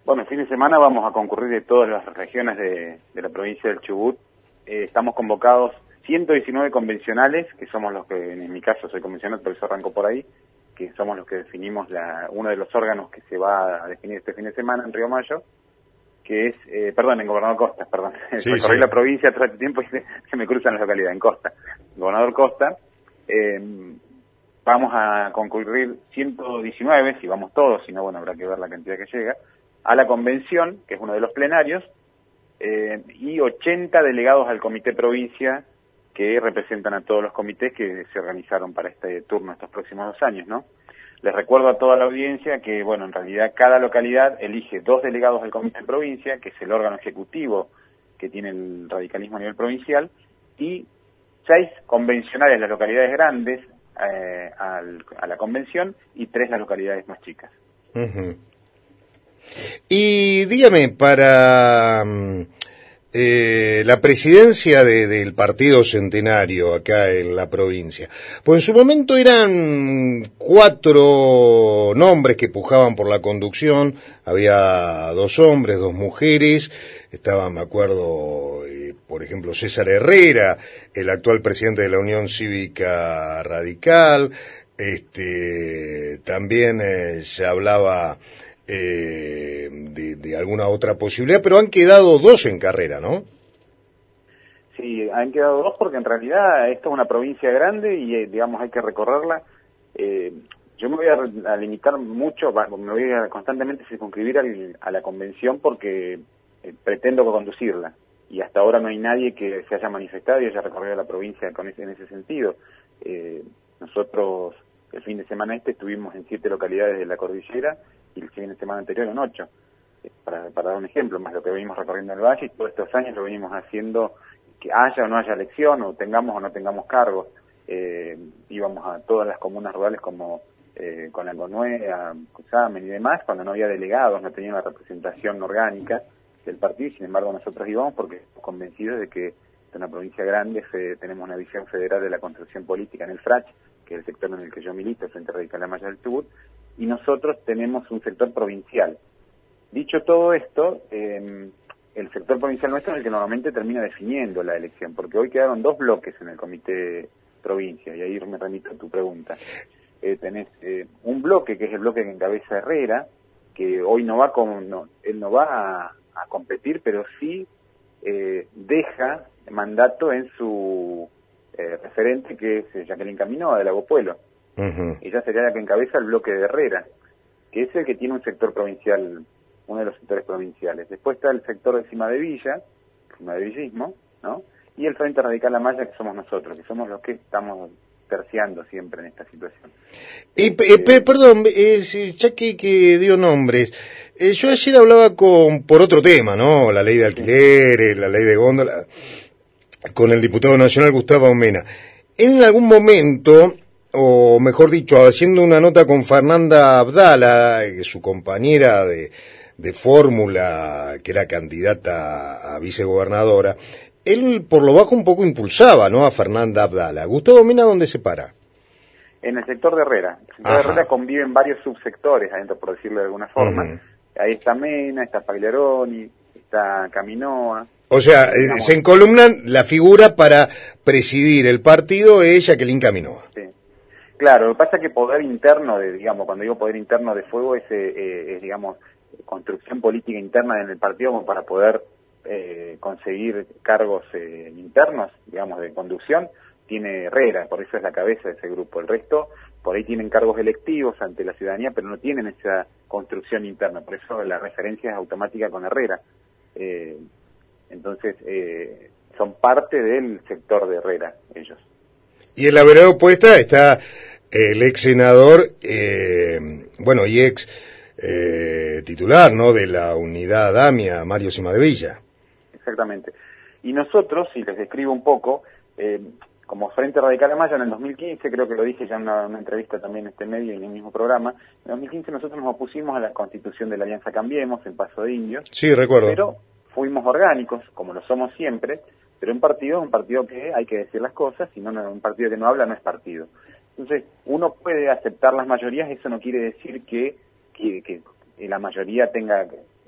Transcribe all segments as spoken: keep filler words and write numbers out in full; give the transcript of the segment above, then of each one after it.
Bueno, el fin de semana vamos a concurrir de todas las regiones de, de la provincia del Chubut. Eh, estamos convocados ciento diecinueve convencionales, que somos los que, en mi caso soy convencional, por eso arranco por ahí, que somos los que definimos la, uno de los órganos que se va a definir este fin de semana en Río Mayo, que es, eh, perdón, en Gobernador Costa, perdón. Sí, Recorrí sí. la provincia todo este tiempo y se, se me cruzan las localidades, en Costa. Gobernador Costa, eh, vamos a concurrir ciento diecinueve, si vamos todos, si no, bueno, habrá que ver la cantidad que llega, a la convención, que es uno de los plenarios, eh, y ochenta delegados al comité provincia, que representan a todos los comités que se organizaron para este turno estos próximos dos años, ¿no? Les recuerdo a toda la audiencia que, bueno, en realidad cada localidad elige dos delegados del comité provincia, que es el órgano ejecutivo que tiene el radicalismo a nivel provincial, y seis convencionales en las localidades grandes eh, al, a la convención, y tres las localidades más chicas. Uh-huh. Y dígame, para eh, la presidencia de, del Partido Centenario acá en la provincia, pues en su momento eran cuatro nombres que pujaban por la conducción, había dos hombres, dos mujeres, estaba, me acuerdo, eh, por ejemplo, César Herrera, el actual presidente de la Unión Cívica Radical, este, también eh, se hablaba Eh, de, de alguna otra posibilidad, pero han quedado dos en carrera, ¿no? Sí, han quedado dos porque en realidad esta es una provincia grande y, eh, digamos, hay que recorrerla. Eh, yo me voy a, a limitar mucho, me voy a constantemente circunscribir al, a la convención porque eh, pretendo conducirla. Y hasta ahora no hay nadie que se haya manifestado y haya recorrido la provincia con ese, en ese sentido. Eh, nosotros el fin de semana este estuvimos en siete localidades de la cordillera y el fin de semana anterior en ocho, para, para dar un ejemplo, más lo que venimos recorriendo el valle, y todos estos años lo venimos haciendo, que haya o no haya elección, o tengamos o no tengamos cargos. Eh, íbamos a todas las comunas rurales como eh, con la Conue, a Cusamen y demás, cuando no había delegados, no tenían la representación orgánica del partido, y sin embargo nosotros íbamos porque estamos convencidos de que es una provincia grande, fe, tenemos una visión federal de la construcción política en el F R A C, que es el sector en el que yo milito, el Frente Radical La Maya del Chubut, y nosotros tenemos un sector provincial. Dicho todo esto, eh, el sector provincial nuestro es el que normalmente termina definiendo la elección, porque hoy quedaron dos bloques en el comité provincia, y ahí me remito a tu pregunta. Eh, tenés eh, un bloque, que es el bloque que encabeza Herrera, que hoy no va con, no, él no va a, a competir, pero sí eh, deja mandato en su eh, referente, que es Jacqueline Caminoa, de Lago Puelo. Uh-huh. Ella sería la que encabeza el bloque de Herrera, que es el que tiene un sector provincial, uno de los sectores provinciales. Después está el sector de Cima de Villa, Cima de Villismo, ¿no? Y el Frente Radical La Maya, que somos nosotros, que somos los que estamos terciando siempre en esta situación. Eh, eh, perdón, eh, ya que, que dio nombres, eh, yo ayer hablaba con por otro tema, ¿no? La ley de alquileres, sí, la ley de góndola, con el diputado nacional Gustavo Mena. En algún momento, o mejor dicho, haciendo una nota con Fernanda Abdala, su compañera de, de fórmula, que era candidata a vicegobernadora, él por lo bajo un poco impulsaba, ¿no?, a Fernanda Abdala. ¿Gustavo Mena dónde se para? En el sector de Herrera. El sector Ajá. de Herrera conviven varios subsectores adentro, por decirlo de alguna forma. Uh-huh. Ahí está Mena, está Pagliaroni, está Caminoa. O sea, digamos, se encolumnan la figura para presidir el partido es Jacqueline Caminoa. Sí. Claro, lo que pasa es que poder interno, de, digamos, cuando digo poder interno de fuego, es, eh, es, digamos, construcción política interna en el partido como para poder eh, conseguir cargos eh, internos, digamos, de conducción, tiene Herrera, por eso es la cabeza de ese grupo. El resto, por ahí tienen cargos electivos ante la ciudadanía, pero no tienen esa construcción interna, por eso la referencia es automática con Herrera. Eh, entonces, eh, son parte del sector de Herrera, ellos. Y en la vereda opuesta está el ex senador, eh, bueno, y ex eh, titular, ¿no?, de la unidad Damia, Mario Cima de Villa. Exactamente. Y nosotros, si les describo un poco, eh, como Frente Radical La Maya en el dos mil quince, creo que lo dije ya en una, una entrevista también en este medio y en el mismo programa, en dos mil quince nosotros nos opusimos a la constitución de la Alianza Cambiemos en Paso de Indios. Sí, recuerdo. Pero fuimos orgánicos, como lo somos siempre, pero un partido es un partido que hay que decir las cosas, si no, un partido que no habla no es partido. Entonces, uno puede aceptar las mayorías, eso no quiere decir que, que, que la mayoría tenga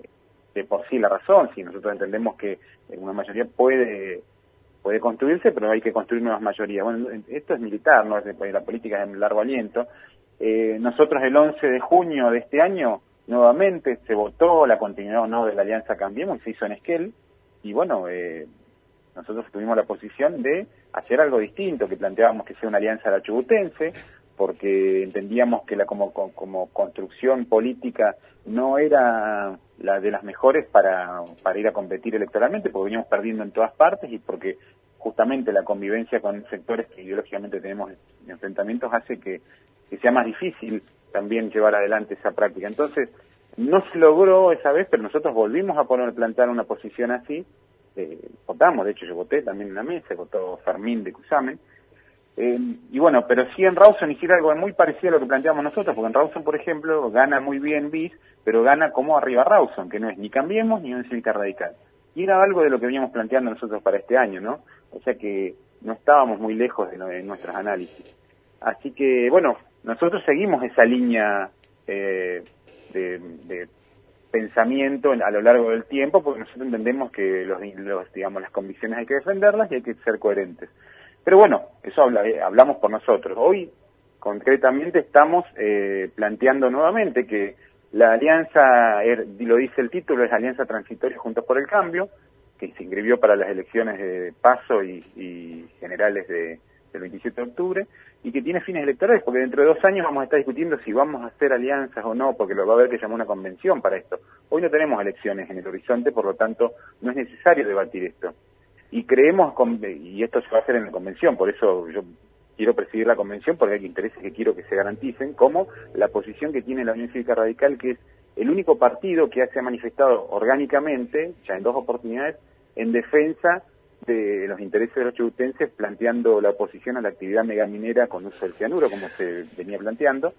de por sí la razón, si nosotros entendemos que una mayoría puede puede construirse, pero hay que construir nuevas mayorías. Bueno, esto es militar, no es de, la política es de largo aliento. Eh, nosotros el once de junio de este año, nuevamente, se votó la continuidad o no de la Alianza Cambiemos y se hizo en Esquel, y bueno, eh, nosotros tuvimos la posición de hacer algo distinto, que planteábamos que sea una alianza la chubutense, porque entendíamos que la como, como construcción política no era la de las mejores para, para ir a competir electoralmente, porque veníamos perdiendo en todas partes y porque justamente la convivencia con sectores que ideológicamente tenemos enfrentamientos hace que, que sea más difícil también llevar adelante esa práctica. Entonces, no se logró esa vez, pero nosotros volvimos a poner, plantear una posición así, eh, votamos, de hecho yo voté también en la mesa, votó Fermín de Cusamen, Eh, y bueno, pero sí en Rawson hiciera algo muy parecido a lo que planteamos nosotros, porque en Rawson, por ejemplo, gana muy bien B I S, pero gana como arriba Rawson, que no es ni Cambiemos ni un Cívica Radical. Y era algo de lo que veníamos planteando nosotros para este año, ¿no? O sea que no estábamos muy lejos de, lo, de nuestros análisis. Así que, bueno, nosotros seguimos esa línea eh, de, de pensamiento a lo largo del tiempo, porque nosotros entendemos que los, los digamos las convicciones hay que defenderlas y hay que ser coherentes. Pero bueno, eso habla, eh, hablamos por nosotros. Hoy, concretamente, estamos eh, planteando nuevamente que la alianza, er, lo dice el título, es Alianza Transitoria Juntos por el Cambio, que se inscribió para las elecciones de PASO y, y generales de, del veintisiete de octubre, y que tiene fines electorales, porque dentro de dos años vamos a estar discutiendo si vamos a hacer alianzas o no, porque lo va a haber que llamar una convención para esto. Hoy no tenemos elecciones en el horizonte, por lo tanto, no es necesario debatir esto. Y creemos, y esto se va a hacer en la convención, por eso yo quiero presidir la convención, porque hay intereses que quiero que se garanticen, como la posición que tiene la Unión Cívica Radical, que es el único partido que se ha manifestado orgánicamente, ya en dos oportunidades, en defensa de los intereses de los chubutenses, planteando la oposición a la actividad megaminera con uso del cianuro, como se venía planteando.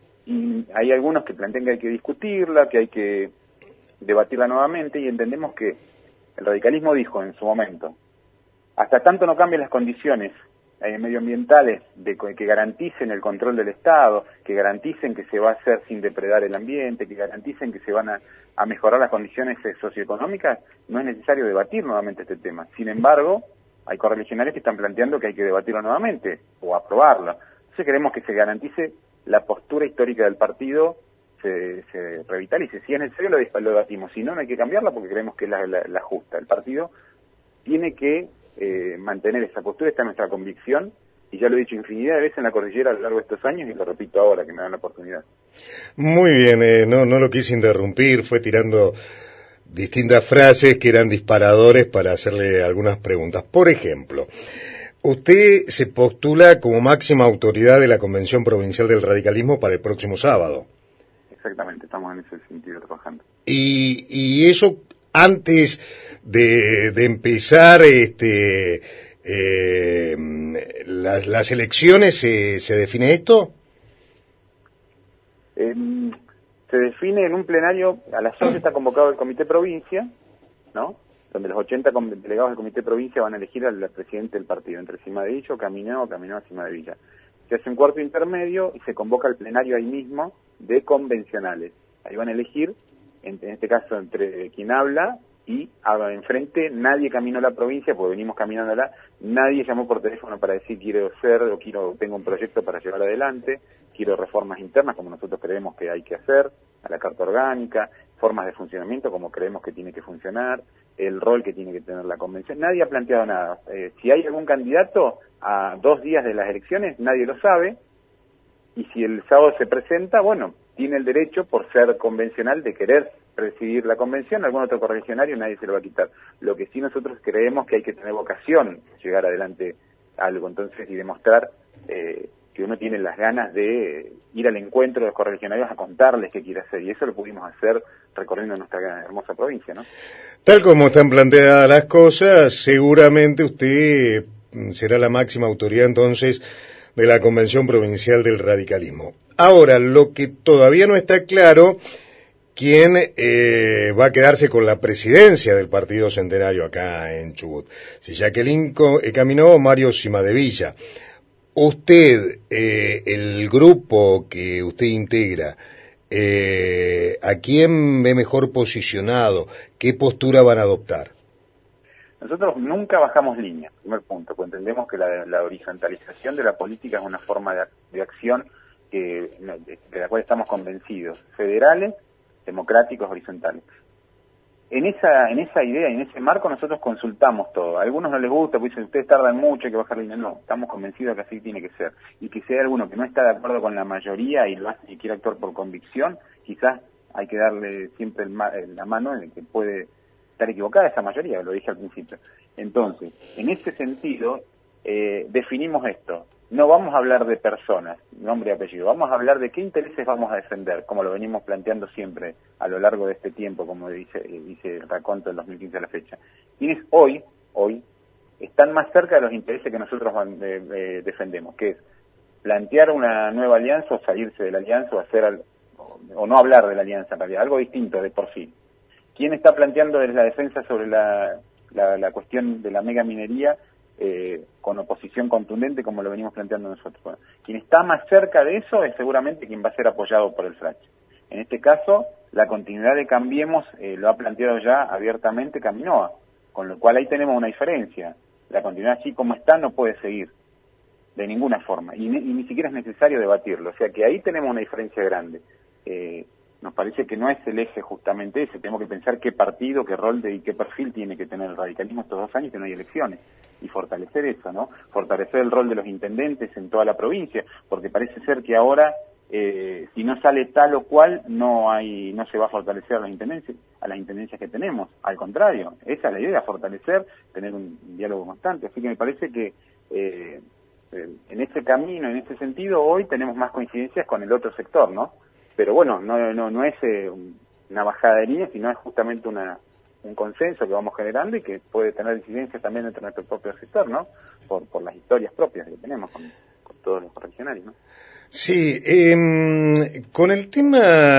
Y hay algunos que plantean que hay que discutirla, que hay que debatirla nuevamente, y entendemos que el radicalismo dijo en su momento, hasta tanto no cambien las condiciones eh, medioambientales de que garanticen el control del Estado, que garanticen que se va a hacer sin depredar el ambiente, que garanticen que se van a, a mejorar las condiciones socioeconómicas, no es necesario debatir nuevamente este tema. Sin embargo, hay correligionarios que están planteando que hay que debatirlo nuevamente o aprobarlo. Entonces queremos que se garantice la postura histórica del partido, se, se revitalice. Si es necesario lo, lo debatimos, si no, no hay que cambiarla porque creemos que es la, la, la justa. El partido tiene que eh, mantener esa postura, esta es nuestra convicción, y ya lo he dicho infinidad de veces en la cordillera a lo largo de estos años y lo repito ahora que me dan la oportunidad. Muy bien, eh, no, no lo quise interrumpir, fue tirando distintas frases que eran disparadores para hacerle algunas preguntas. Por ejemplo, usted se postula como máxima autoridad de la Convención Provincial del Radicalismo para el próximo sábado. Exactamente, estamos en ese sentido trabajando. Y, y eso antes de, de empezar este eh, las, las elecciones, ¿se, se define esto? Eh, se define en un plenario, a las once está convocado el Comité Provincia, ¿no? Donde los ochenta delegados del Comité Provincia van a elegir al presidente del partido, entre Cima de Villa o Caminó o Caminó a Cima de Villa. Se hace un cuarto intermedio y se convoca el plenario ahí mismo de convencionales. Ahí van a elegir, en, en este caso, entre quien habla y haga enfrente, nadie caminó a la provincia, porque venimos caminándola, nadie llamó por teléfono para decir quiero ser o quiero tengo un proyecto para llevar adelante, quiero reformas internas como nosotros creemos que hay que hacer, a la carta orgánica, formas de funcionamiento como creemos que tiene que funcionar, el rol que tiene que tener la convención. Nadie ha planteado nada. Eh, si hay algún candidato a dos días de las elecciones, nadie lo sabe, y si el sábado se presenta, bueno, tiene el derecho, por ser convencional, de querer presidir la convención, algún otro correligionario nadie se lo va a quitar. Lo que sí nosotros creemos que hay que tener vocación, llegar adelante a algo, entonces, y demostrar eh, que uno tiene las ganas de ir al encuentro de los correligionarios a contarles qué quiere hacer, y eso lo pudimos hacer recorriendo nuestra hermosa provincia, ¿no? Tal como están planteadas las cosas, seguramente usted será la máxima autoridad entonces de la Convención Provincial del Radicalismo. Ahora, lo que todavía no está claro, quién eh, va a quedarse con la presidencia del Partido Centenario acá en Chubut. Si Jacqueline Caminó o Mario Cimadevilla. Usted, eh, el grupo que usted integra, eh, ¿a quién ve mejor posicionado? ¿Qué postura van a adoptar? Nosotros nunca bajamos línea, primer punto, pues entendemos que la, la horizontalización de la política es una forma de, de acción que, de, de la cual estamos convencidos, federales, democráticos, horizontales. En esa, en esa idea, en ese marco nosotros consultamos todo. A algunos no les gusta, pues dicen, ustedes tardan mucho, hay que bajar línea. No, estamos convencidos que así tiene que ser. Y que si hay alguno que no está de acuerdo con la mayoría y lo hace y quiere actuar por convicción, quizás hay que darle siempre el ma la mano en el que puede estar equivocada esa mayoría, lo dije al principio. Entonces, en ese sentido, eh, definimos esto. No vamos a hablar de personas, nombre y apellido, vamos a hablar de qué intereses vamos a defender, como lo venimos planteando siempre a lo largo de este tiempo, como dice, dice el raconto del dos mil quince a la fecha. Quienes hoy, hoy, están más cerca de los intereses que nosotros eh, eh, defendemos, que es plantear una nueva alianza o salirse de la alianza o hacer, al, o, o no hablar de la alianza en realidad, algo distinto de por sí. ¿Quién está planteando desde la defensa sobre la, la, la cuestión de la mega minería eh, con oposición contundente como lo venimos planteando nosotros? Bueno, quien está más cerca de eso es seguramente quien va a ser apoyado por el F R A C. En este caso, la continuidad de Cambiemos eh, lo ha planteado ya abiertamente Caminoa, con lo cual ahí tenemos una diferencia. La continuidad así como está no puede seguir de ninguna forma y, y ni siquiera es necesario debatirlo. O sea que ahí tenemos una diferencia grande. Eh, Nos parece que no es el eje justamente ese, tenemos que pensar qué partido, qué rol de, y qué perfil tiene que tener el radicalismo estos dos años que no hay elecciones, y fortalecer eso, ¿no? Fortalecer el rol de los intendentes en toda la provincia, porque parece ser que ahora, eh, si no sale tal o cual, no hay, no se va a fortalecer a las intendencias, a las intendencias que tenemos, al contrario, esa es la idea, fortalecer, tener un, un diálogo constante, así que me parece que eh, en ese camino, en ese sentido, hoy tenemos más coincidencias con el otro sector, ¿no? Pero bueno, no no no es eh, una bajada de línea, sino es justamente una un consenso que vamos generando y que puede tener incidencias también entre nuestro propio sector, ¿no? Por por las historias propias que tenemos con, con todos los regionales, ¿no? Sí, eh, con el tema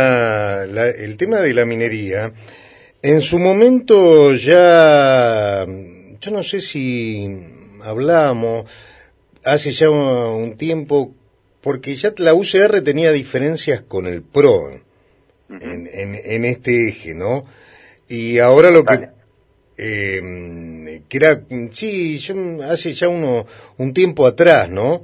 la, el tema de la minería, en su momento ya, yo no sé si hablamos hace ya un tiempo, porque ya la U C R tenía diferencias con el P R O en, uh-huh. en, en, en este eje, ¿no? Y ahora lo vale. que, eh, que era, sí, yo hace ya uno, un tiempo atrás, ¿no?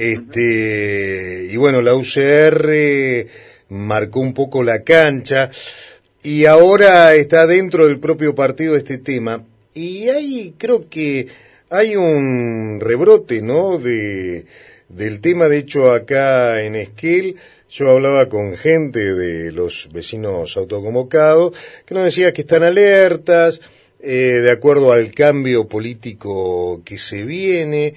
Este, uh-huh. Y bueno, la U C R marcó un poco la cancha y ahora está dentro del propio partido este tema. Y ahí creo que hay un rebrote, ¿no? De del tema, de hecho, acá en Esquel, yo hablaba con gente de los vecinos autoconvocados, que nos decía que están alertas, eh, de acuerdo al cambio político que se viene.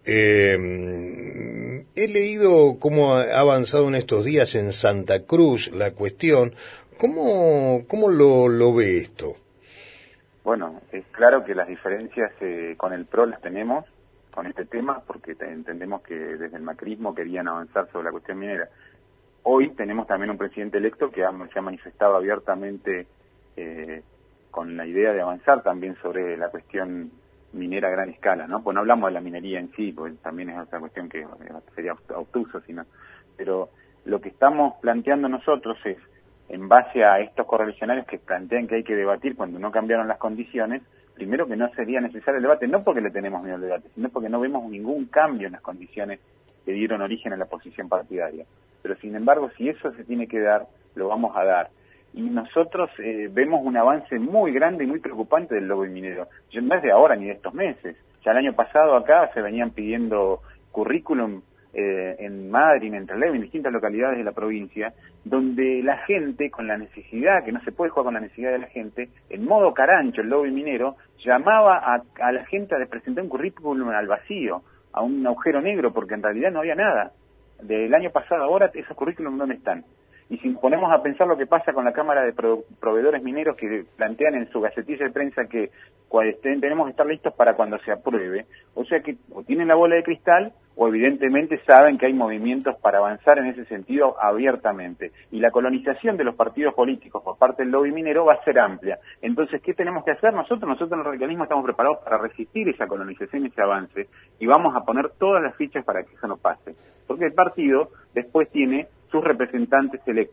Eh, he leído cómo ha avanzado en estos días en Santa Cruz la cuestión. ¿Cómo, cómo lo, lo ve esto? Bueno, es claro que las diferencias eh, con el P R O las tenemos, con este tema, porque te, entendemos que desde el macrismo querían avanzar sobre la cuestión minera. Hoy tenemos también un presidente electo que ha, se ha manifestado abiertamente eh, con la idea de avanzar también sobre la cuestión minera a gran escala, ¿no? Pues no hablamos de la minería en sí, pues también es otra cuestión que sería obtuso, sino, pero lo que estamos planteando nosotros es, en base a estos correligionarios que plantean que hay que debatir cuando no cambiaron las condiciones, primero que no sería necesario el debate, no porque le tenemos miedo al debate, sino porque no vemos ningún cambio en las condiciones que dieron origen a la posición partidaria. Pero sin embargo, si eso se tiene que dar, lo vamos a dar. Y nosotros eh, vemos un avance muy grande y muy preocupante del lobby minero. Yo no es de ahora ni de estos meses. Ya el año pasado acá se venían pidiendo currículum eh, en Madrid, en Entre Ríos, en distintas localidades de la provincia, donde la gente, con la necesidad, que no se puede jugar con la necesidad de la gente, en modo carancho, el lobby minero, llamaba a, a la gente a presentar un currículum al vacío, a un agujero negro, porque en realidad no había nada. Del año pasado ahora, esos currículums ¿dónde están? Y si ponemos a pensar lo que pasa con la Cámara de Pro Proveedores Mineros, que plantean en su gacetilla de prensa que tenemos que estar listos para cuando se apruebe, o sea que o tienen la bola de cristal o evidentemente saben que hay movimientos para avanzar en ese sentido abiertamente. Y la colonización de los partidos políticos por parte del lobby minero va a ser amplia. Entonces, ¿qué tenemos que hacer nosotros? Nosotros en el radicalismo estamos preparados para resistir esa colonización y ese avance, y vamos a poner todas las fichas para que eso no pase. Porque el partido después tiene sus representantes electos,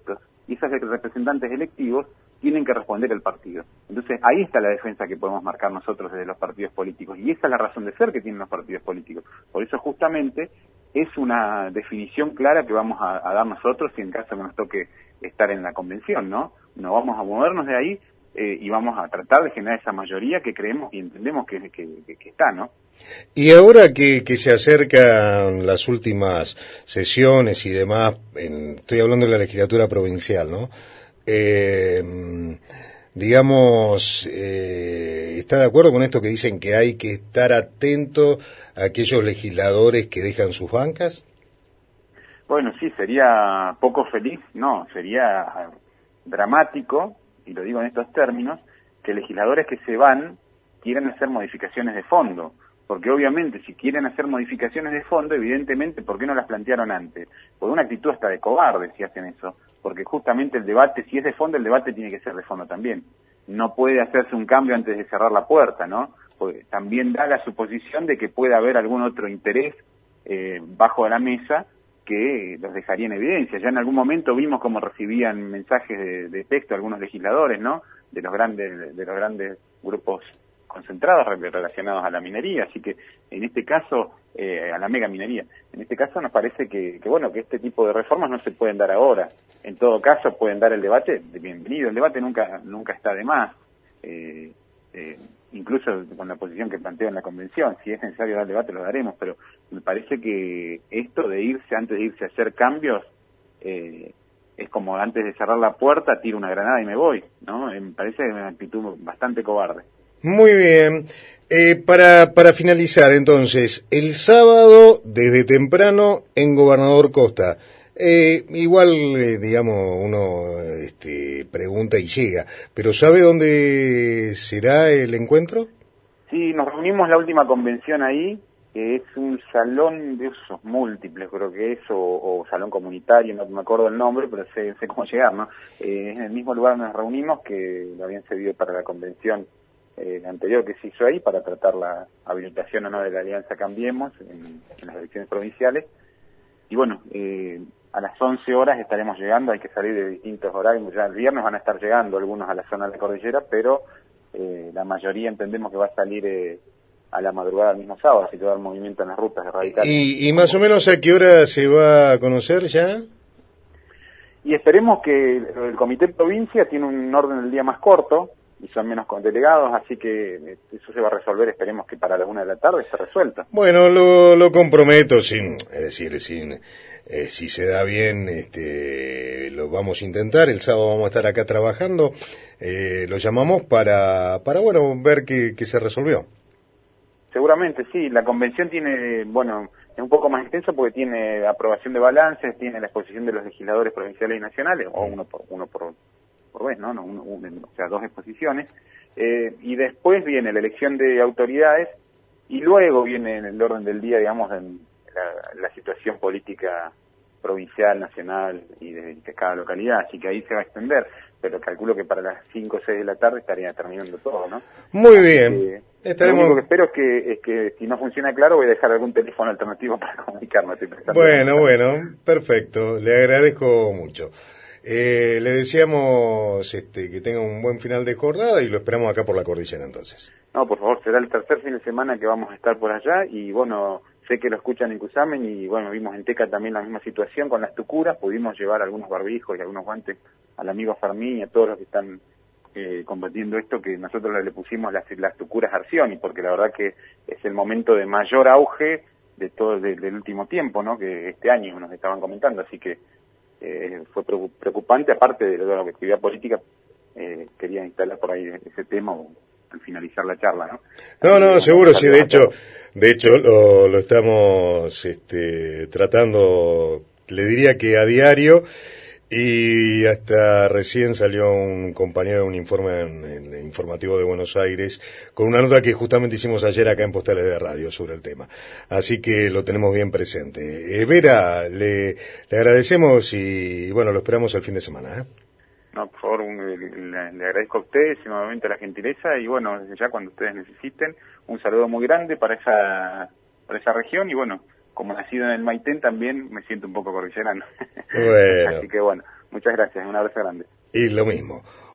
y esos representantes electivos tienen que responder el partido. Entonces ahí está la defensa que podemos marcar nosotros desde los partidos políticos, y esa es la razón de ser que tienen los partidos políticos. Por eso justamente es una definición clara que vamos a, a dar nosotros si en caso que nos toque estar en la convención, ¿no? No vamos a movernos de ahí eh, y vamos a tratar de generar esa mayoría que creemos y entendemos que, que, que, que está, ¿no? Y ahora que, que se acercan las últimas sesiones y demás, en, estoy hablando de la legislatura provincial, ¿no? Eh, digamos, eh, ¿está de acuerdo con esto que dicen que hay que estar atento a aquellos legisladores que dejan sus bancas? Bueno, sí, sería poco feliz, no, sería dramático, y lo digo en estos términos, que legisladores que se van quieran hacer modificaciones de fondo, porque obviamente si quieren hacer modificaciones de fondo, evidentemente, ¿por qué no las plantearon antes? Por una actitud hasta de cobarde si hacen eso, porque justamente el debate, si es de fondo, el debate tiene que ser de fondo también. No puede hacerse un cambio antes de cerrar la puerta, ¿no? Porque también da la suposición de que puede haber algún otro interés eh, bajo de la mesa que los dejaría en evidencia. Ya en algún momento vimos cómo recibían mensajes de, de texto algunos legisladores, ¿no? De los grandes, de los grandes grupos concentrados relacionados a la minería, así que en este caso, eh, a la mega minería, en este caso nos parece que, que, bueno, que este tipo de reformas no se pueden dar ahora. En todo caso pueden dar el debate, bienvenido, el debate nunca nunca está de más, eh, eh, incluso con la posición que planteo en la convención, si es necesario dar debate lo daremos, pero me parece que esto de irse, antes de irse a hacer cambios, eh, es como antes de cerrar la puerta, tiro una granada y me voy, ¿no? Me parece una actitud bastante cobarde. Muy bien. Eh, para, para finalizar, entonces, el sábado, desde temprano, en Gobernador Costa. Eh, igual, eh, digamos, uno este, pregunta y llega, pero ¿sabe dónde será el encuentro? Sí, nos reunimos la última convención ahí, que es un salón de usos múltiples, creo que es, o, o salón comunitario, no me acuerdo el nombre, pero sé, sé cómo llegar, ¿no? Eh, es en el mismo lugar donde nos reunimos, que lo habían cedido para la convención Eh, anterior que se hizo ahí para tratar la habilitación o no de la Alianza Cambiemos en, en las elecciones provinciales. Y bueno, eh, a las once horas estaremos llegando, hay que salir de distintos horarios, ya el viernes van a estar llegando algunos a la zona de la cordillera, pero eh, la mayoría entendemos que va a salir eh, a la madrugada del mismo sábado, así que va a haber movimiento en las rutas de radicales. ¿Y, y más o menos a qué hora se va a conocer ya? Y esperemos que el comité provincia tiene un orden del día más corto, y son menos con delegados, así que eso se va a resolver, esperemos que para la una de la tarde esté resuelto. Bueno, lo, lo comprometo, sin, es decir, sin, eh, si se da bien, este, lo vamos a intentar, el sábado vamos a estar acá trabajando, eh, lo llamamos para, para bueno, ver qué, qué se resolvió. Seguramente, sí, la convención tiene, bueno, es un poco más extenso porque tiene aprobación de balances, tiene la exposición de los legisladores provinciales y nacionales, o uno por, uno por por vez, ¿no? no un, un, o sea, dos exposiciones, eh, y después viene la elección de autoridades, y luego viene en el orden del día, digamos, en la, la situación política provincial, nacional y de, de cada localidad, así que ahí se va a extender, pero calculo que para las cinco o seis de la tarde estaría terminando todo, ¿no? Muy bien. Eh, Estaremos... Lo único que espero es que, es que si no funciona claro voy a dejar algún teléfono alternativo para comunicarnos. Bueno, bueno, perfecto, le agradezco mucho. Eh, le deseamos este, que tenga un buen final de jornada y lo esperamos acá por la cordillera entonces. No, por favor, será el tercer fin de semana que vamos a estar por allá y bueno, sé que lo escuchan en Cusamen y bueno, vimos en Teca también la misma situación con las tucuras, pudimos llevar algunos barbijos y algunos guantes al amigo Fermín y a todos los que están eh, combatiendo esto, que nosotros le pusimos las, las tucuras Arcioni, porque la verdad que es el momento de mayor auge de todo de, del último tiempo, ¿no? Que este año nos estaban comentando, así que Eh, fue preocupante, aparte de la actividad política, eh, quería instalar por ahí ese tema al finalizar la charla, ¿no? No, no, seguro, sí, de hecho, de hecho lo, lo estamos este, tratando, le diría que a diario, y hasta recién salió un compañero de un informe en, en el informativo de Buenos Aires con una nota que justamente hicimos ayer acá en Postales de Radio sobre el tema, así que lo tenemos bien presente. eh, Vera, le, le agradecemos y bueno, lo esperamos el fin de semana, ¿eh? No, por favor, un, le, le agradezco a ustedes y nuevamente la gentileza y bueno, desde ya cuando ustedes necesiten, un saludo muy grande para esa, para esa región y bueno, como nacido en el Maitén también me siento un poco cordillerano. Bueno. Así que bueno, Muchas gracias, un abrazo grande. Y lo mismo.